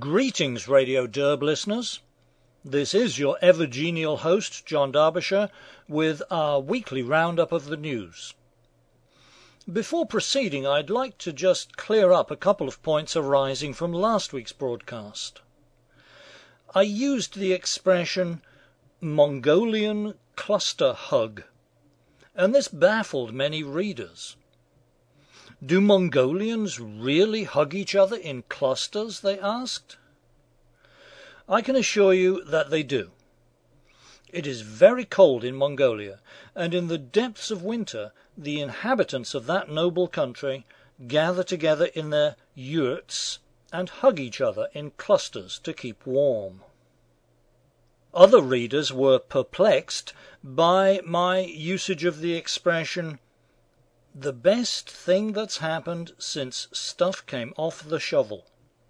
Greetings, Radio Derb listeners. This is your ever-genial host, John Derbyshire, with our weekly roundup of the news. Before proceeding, I'd like to just clear up a couple of points arising from last week's broadcast. I used the expression Mongolian cluster hug, and this baffled many readers. Do Mongolians really hug each other in clusters, they asked. I can assure you that they do. It is very cold in Mongolia, and in the depths of winter the inhabitants of that noble country gather together in their yurts and hug each other in clusters to keep warm. Other readers were perplexed by my usage of the expression the best thing that's happened since stuff came off the shovel.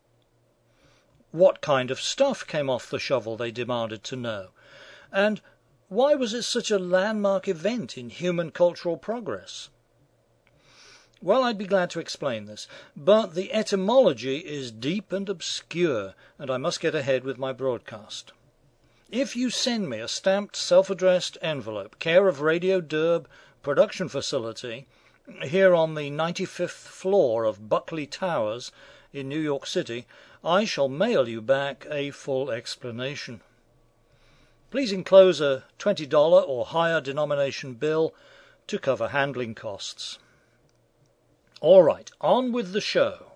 What kind of stuff came off the shovel, they demanded to know, and why was it such a landmark event in human cultural progress? Well, I'd be glad to explain this, but the etymology is deep and obscure, and I must get ahead with my broadcast. If you send me a stamped self-addressed envelope, care of Radio Derb production facility, here on the 95th floor of Buckley Towers in New York City, I shall mail you back a full explanation. Please enclose a $20 or higher denomination bill to cover handling costs. All right, on with the show.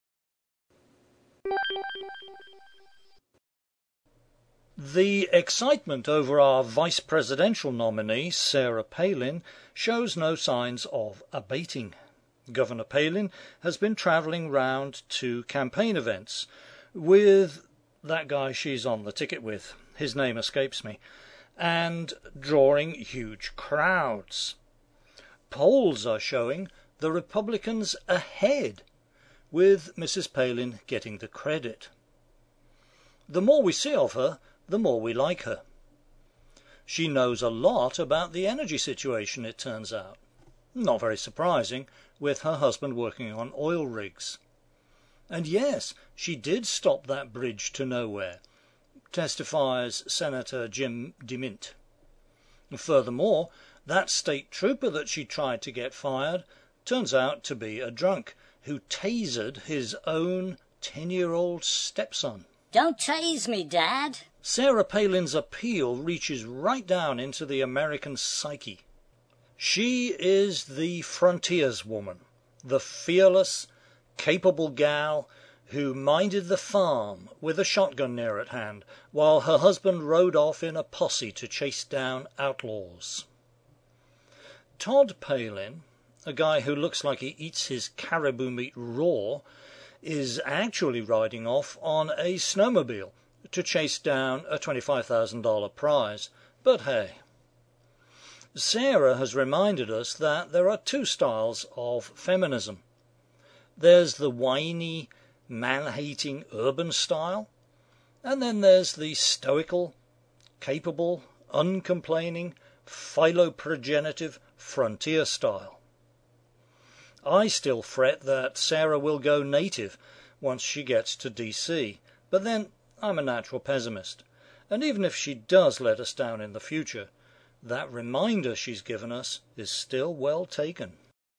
The excitement over our vice presidential nominee, Sarah Palin, shows no signs of abating. Governor Palin has been travelling round to campaign events with that guy she's on the ticket with, his name escapes me, and drawing huge crowds. Polls are showing the Republicans ahead, with Mrs. Palin getting the credit. The more we see of her, the more we like her. She knows a lot about the energy situation, it turns out. Not very surprising, with her husband working on oil rigs. And yes, she did stop that bridge to nowhere, testifies Senator Jim DeMint. Furthermore, that state trooper that she tried to get fired turns out to be a drunk who tasered his own 10-year-old stepson. Don't tase me, Dad. Sarah Palin's appeal reaches right down into the American psyche. She is the frontierswoman, the fearless, capable gal who minded the farm with a shotgun near at hand while her husband rode off in a posse to chase down outlaws. Todd Palin, a guy who looks like he eats his caribou meat raw, is actually riding off on a snowmobile to chase down a $25,000 prize. But hey, Sarah has reminded us that there are two styles of feminism. There's the whiny, man-hating urban style, and then there's the stoical, capable, uncomplaining, philoprogenitive frontier style. I still fret that Sarah will go native once she gets to DC, but then I'm a natural pessimist, and even if she does let us down in the future, that reminder she's given us is still well taken.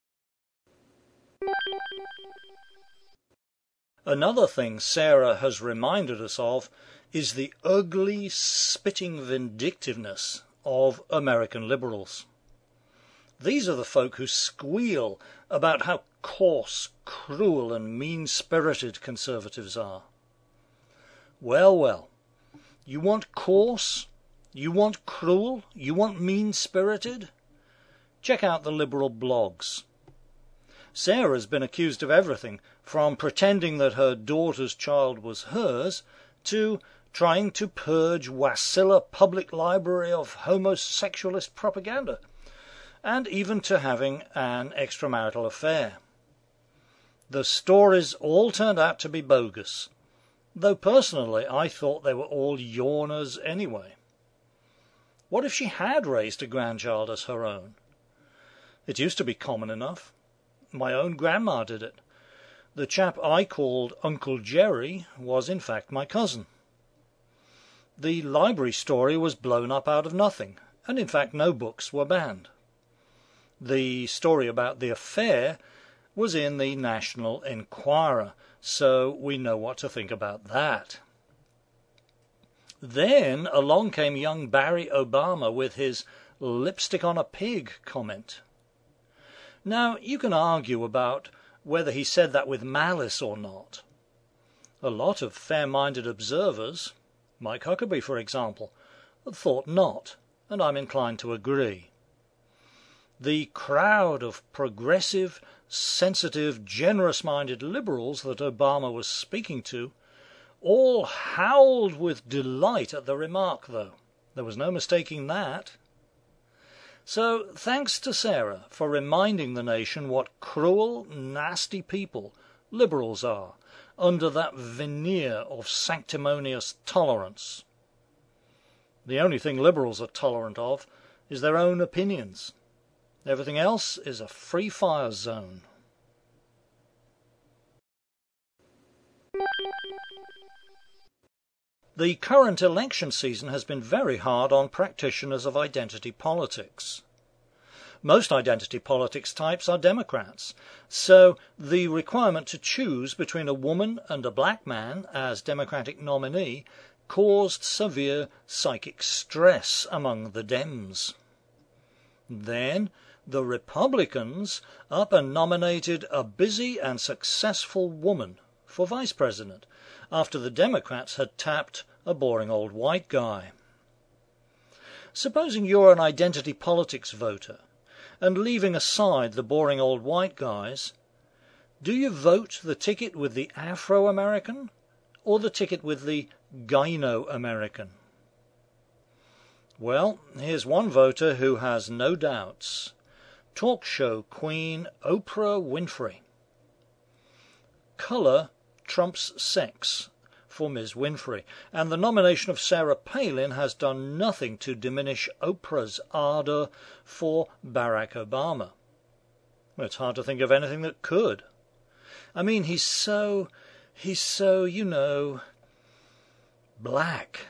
Another thing Sarah has reminded us of is the ugly, spitting vindictiveness of American liberals. These are the folk who squeal about how coarse, cruel, and mean-spirited conservatives are. Well, well, you want coarse, you want cruel, you want mean-spirited? Check out the liberal blogs. Sarah's been accused of everything, from pretending that her daughter's child was hers, to trying to purge Wasilla Public Library of homosexualist propaganda, and even to having an extramarital affair. The stories all turned out to be bogus, though personally I thought they were all yawners anyway. What if she had raised a grandchild as her own? It used to be common enough. My own grandma did it. The chap I called Uncle Jerry was in fact my cousin. The library story was blown up out of nothing, and in fact no books were banned. The story about the affair was in the National Enquirer, so we know what to think about that. Then along came young Barry Obama with his lipstick on a pig comment. Now, you can argue about whether he said that with malice or not. A lot of fair-minded observers, Mike Huckabee for example, thought not, and I'm inclined to agree. The crowd of progressive, sensitive, generous-minded liberals that Obama was speaking to all howled with delight at the remark, though. There was no mistaking that. So thanks to Sarah for reminding the nation what cruel, nasty people liberals are under that veneer of sanctimonious tolerance. The only thing liberals are tolerant of is their own opinions. Everything else is a free fire zone. The current election season has been very hard on practitioners of identity politics. Most identity politics types are Democrats, so the requirement to choose between a woman and a black man as Democratic nominee caused severe psychic stress among the Dems. Then the Republicans up and nominated a busy and successful woman for vice president, after the Democrats had tapped a boring old white guy. Supposing you're an identity politics voter, and leaving aside the boring old white guys, do you vote the ticket with the Afro-American or the ticket with the Gyno-American? Well, here's one voter who has no doubts. Talk show queen Oprah Winfrey. Colour trumps sex for Ms. Winfrey, and the nomination of Sarah Palin has done nothing to diminish Oprah's ardour for Barack Obama. It's hard to think of anything that could. I mean, he's so, black.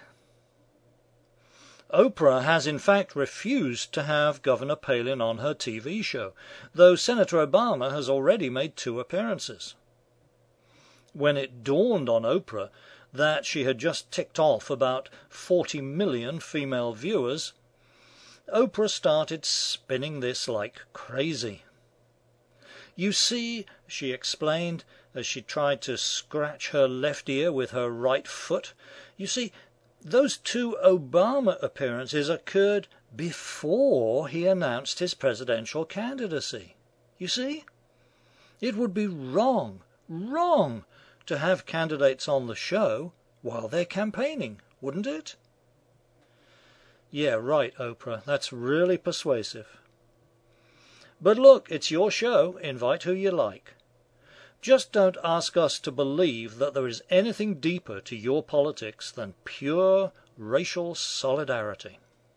Oprah has in fact refused to have Governor Palin on her TV show, though Senator Obama has already made 2 appearances. When it dawned on Oprah that she had just ticked off about 40 million female viewers, Oprah started spinning this like crazy. You see, she explained as she tried to scratch her left ear with her right foot, you see, those 2 Obama appearances occurred before he announced his presidential candidacy. You see? It would be wrong to have candidates on the show while they're campaigning, wouldn't it? Yeah, right, Oprah. That's really persuasive. But look, it's your show. Invite who you like. Just don't ask us to believe that there is anything deeper to your politics than pure racial solidarity.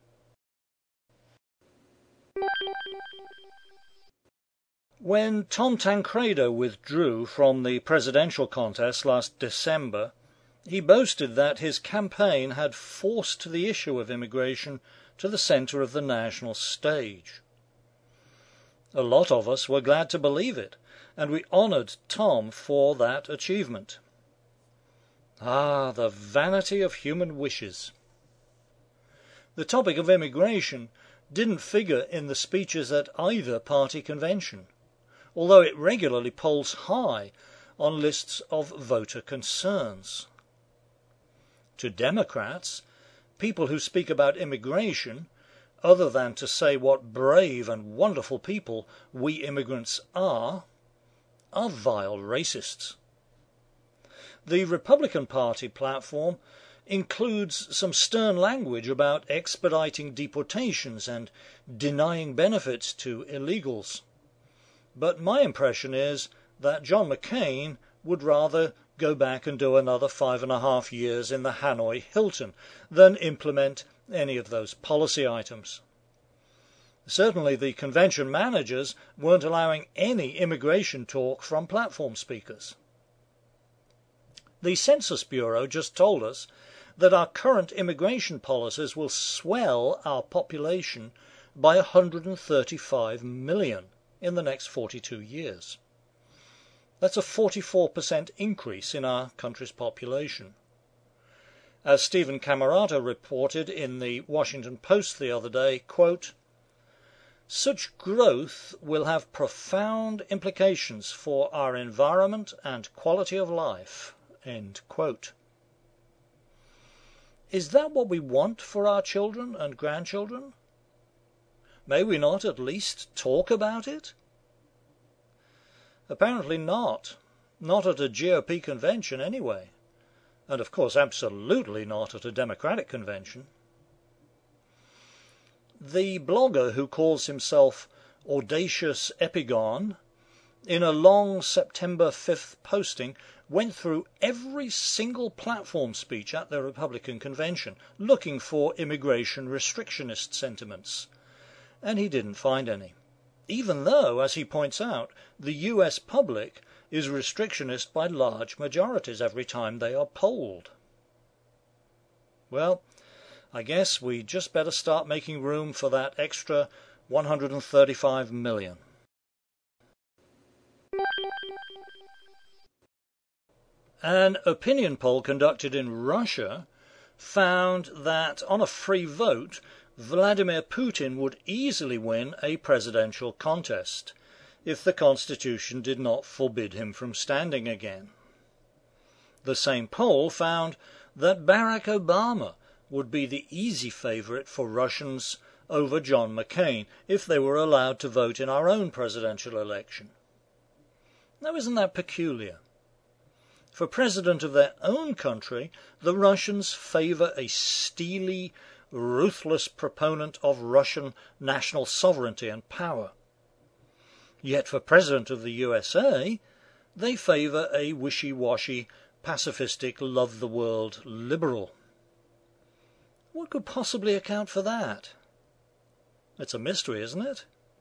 When Tom Tancredo withdrew from the presidential contest last December, he boasted that his campaign had forced the issue of immigration to the centre of the national stage. A lot of us were glad to believe it, and we honoured Tom for that achievement. Ah, the vanity of human wishes. The topic of immigration didn't figure in the speeches at either party convention, although it regularly polls high on lists of voter concerns. To Democrats, people who speak about immigration, other than to say what brave and wonderful people we immigrants are vile racists. The Republican Party platform includes some stern language about expediting deportations and denying benefits to illegals. But my impression is that John McCain would rather go back and do another 5.5 years in the Hanoi Hilton than implement any of those policy items. Certainly the convention managers weren't allowing any immigration talk from platform speakers. The Census Bureau just told us that our current immigration policies will swell our population by 135 million in the next 42 years. That's a 44% increase in our country's population. As Stephen Camarata reported in the Washington Post the other day, quote, "Such growth will have profound implications for our environment and quality of life." End quote. Is that what we want for our children and grandchildren? May we not at least talk about it? Apparently not. Not at a GOP convention anyway. And of course absolutely not at a Democratic convention. The blogger who calls himself Audacious Epigon, in a long September 5th posting, went through every single platform speech at the Republican convention, looking for immigration restrictionist sentiments. And he didn't find any. Even though, as he points out, the US public is restrictionist by large majorities every time they are polled. Well, I guess we just better start making room for that extra 135 million. An opinion poll conducted in Russia found that on a free vote, Vladimir Putin would easily win a presidential contest if the Constitution did not forbid him from standing again. The same poll found that Barack Obama would be the easy favorite for Russians over John McCain if they were allowed to vote in our own presidential election. Now, isn't that peculiar? For president of their own country, the Russians favor a steely, ruthless proponent of Russian national sovereignty and power. Yet for president of the USA, they favor a wishy-washy, pacifistic, love-the-world liberal. What could possibly account for that? It's a mystery, isn't it?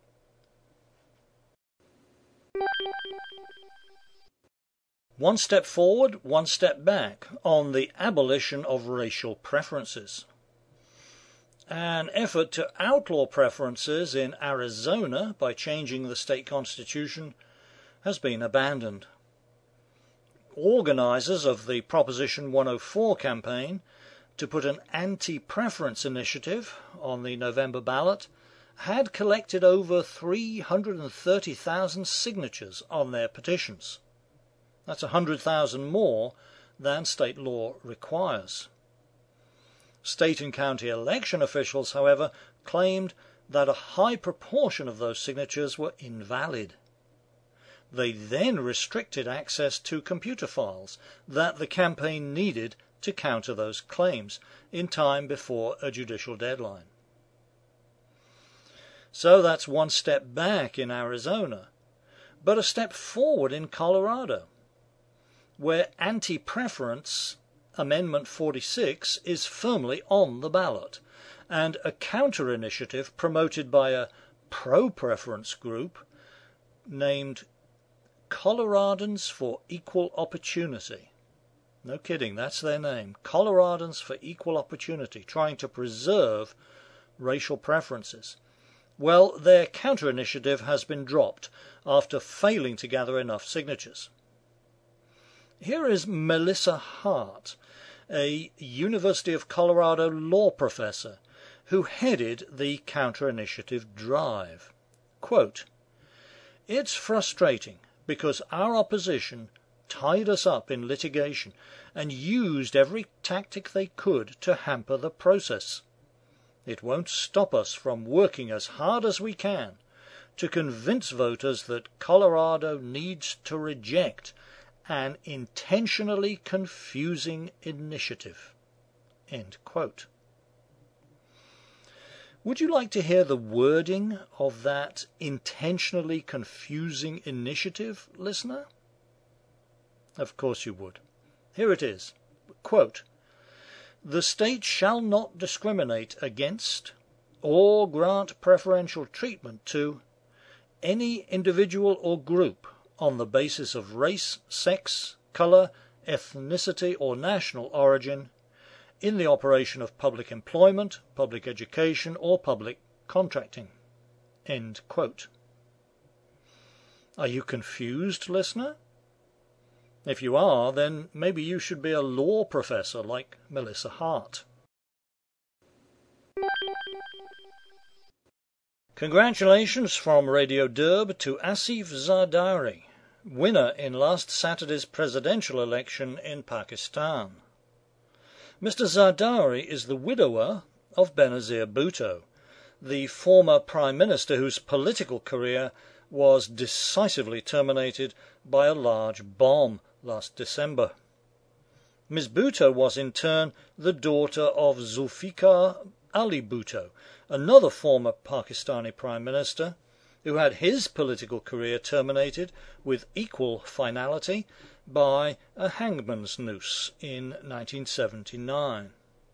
One step forward, one step back on the abolition of racial preferences. An effort to outlaw preferences in Arizona by changing the state constitution has been abandoned. Organizers of the Proposition 104 campaign to put an anti-preference initiative on the November ballot had collected over 330,000 signatures on their petitions. That's 100,000 more than state law requires. State and county election officials, however, claimed that a high proportion of those signatures were invalid. They then restricted access to computer files that the campaign needed to counter those claims in time before a judicial deadline. So that's one step back in Arizona, but a step forward in Colorado, where anti-preference Amendment 46 is firmly on the ballot, and a counter-initiative promoted by a pro-preference group named Coloradans for Equal Opportunity. No kidding, that's their name. Coloradans for Equal Opportunity, trying to preserve racial preferences. Well, their counter-initiative has been dropped after failing to gather enough signatures. Here is Melissa Hart, a University of Colorado law professor who headed the counter-initiative drive. Quote, "It's frustrating because our opposition tied us up in litigation and used every tactic they could to hamper the process. It won't stop us from working as hard as we can to convince voters that Colorado needs to reject an intentionally confusing initiative." End quote. Would you like to hear the wording of that intentionally confusing initiative, listener? Of course you would. Here it is. Quote, "The state shall not discriminate against or grant preferential treatment to any individual or group on the basis of race, sex, colour, ethnicity, or national origin in the operation of public employment, public education, or public contracting." End quote. Are you confused, listener? If you are, then maybe you should be a law professor like Melissa Hart. Congratulations from Radio Derb to Asif Zardari, winner in last Saturday's presidential election in Pakistan. Mr. Zardari is the widower of Benazir Bhutto, the former Prime Minister whose political career was decisively terminated by a large bomb last December. Ms. Bhutto was in turn the daughter of Zulfikar Ali Bhutto, another former Pakistani Prime Minister, who had his political career terminated with equal finality by a hangman's noose in 1979.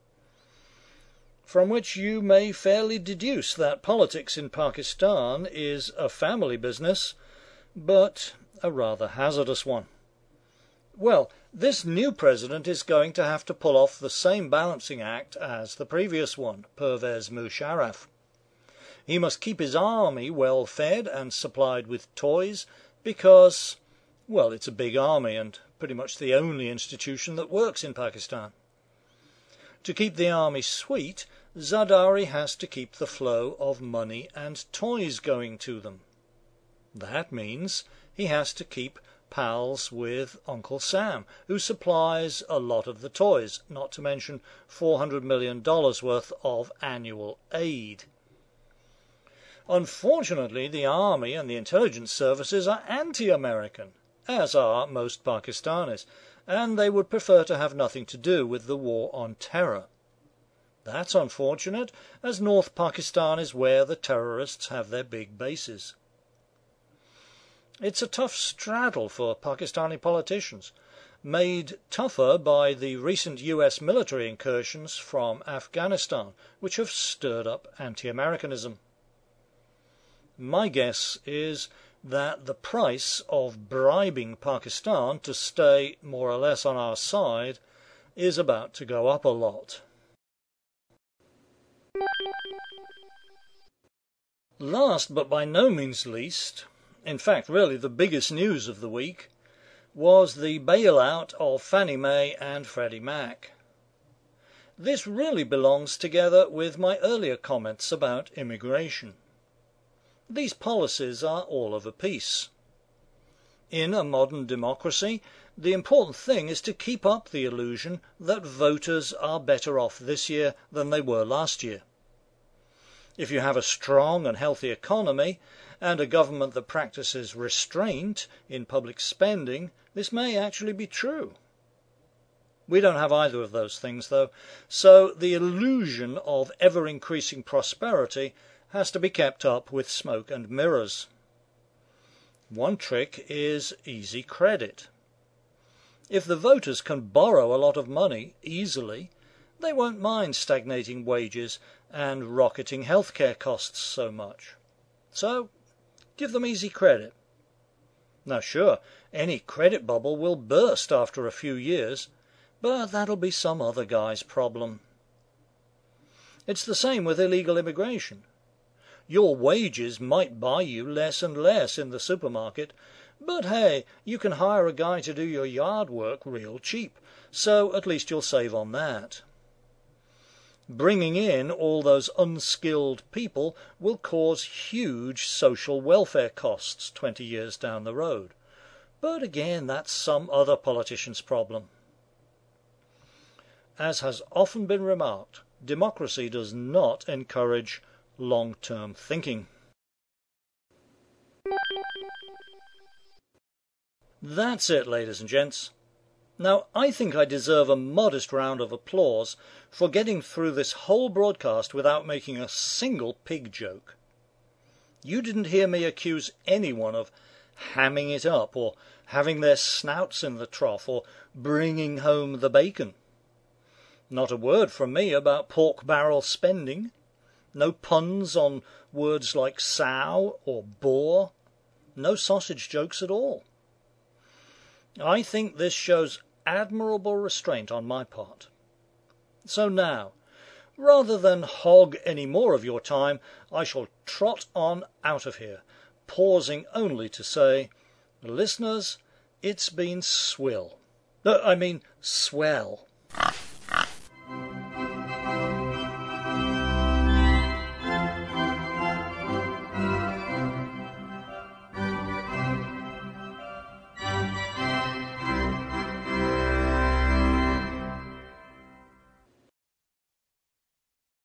From which you may fairly deduce that politics in Pakistan is a family business, but a rather hazardous one. Well, this new president is going to have to pull off the same balancing act as the previous one, Pervez Musharraf. He must keep his army well fed and supplied with toys because, well, it's a big army and pretty much the only institution that works in Pakistan. To keep the army sweet, Zardari has to keep the flow of money and toys going to them. That means he has to keep pals with Uncle Sam, who supplies a lot of the toys, not to mention $400 million worth of annual aid. Unfortunately, the army and the intelligence services are anti-American, as are most Pakistanis, and they would prefer to have nothing to do with the war on terror. That's unfortunate, as North Pakistan is where the terrorists have their big bases. It's a tough straddle for Pakistani politicians, made tougher by the recent US military incursions from Afghanistan, which have stirred up anti-Americanism. My guess is that the price of bribing Pakistan to stay more or less on our side is about to go up a lot. Last but by no means least, in fact really the biggest news of the week, was the bailout of Fannie Mae and Freddie Mac. This really belongs together with my earlier comments about immigration. These policies are all of a piece. In a modern democracy, the important thing is to keep up the illusion that voters are better off this year than they were last year. If you have a strong and healthy economy and a government that practices restraint in public spending, this may actually be true. We don't have either of those things, though, so the illusion of ever-increasing prosperity has to be kept up with smoke and mirrors. One trick is easy credit. If the voters can borrow a lot of money easily, they won't mind stagnating wages and rocketing healthcare costs so much. So, give them easy credit. Now sure, any credit bubble will burst after a few years, but that'll be some other guy's problem. It's the same with illegal immigration. Your wages might buy you less and less in the supermarket, but hey, you can hire a guy to do your yard work real cheap, so at least you'll save on that. Bringing in all those unskilled people will cause huge social welfare costs 20 years down the road. But again, that's some other politician's problem. As has often been remarked, democracy does not encourage long-term thinking. That's it, ladies and gents. Now, I think I deserve a modest round of applause for getting through this whole broadcast without making a single pig joke. You didn't hear me accuse anyone of hamming it up, or having their snouts in the trough, or bringing home the bacon. Not a word from me about pork barrel spending. No puns on words like sow or boar. No sausage jokes at all. I think this shows admirable restraint on my part. So now, rather than hog any more of your time, I shall trot on out of here, pausing only to say, listeners, it's been swell.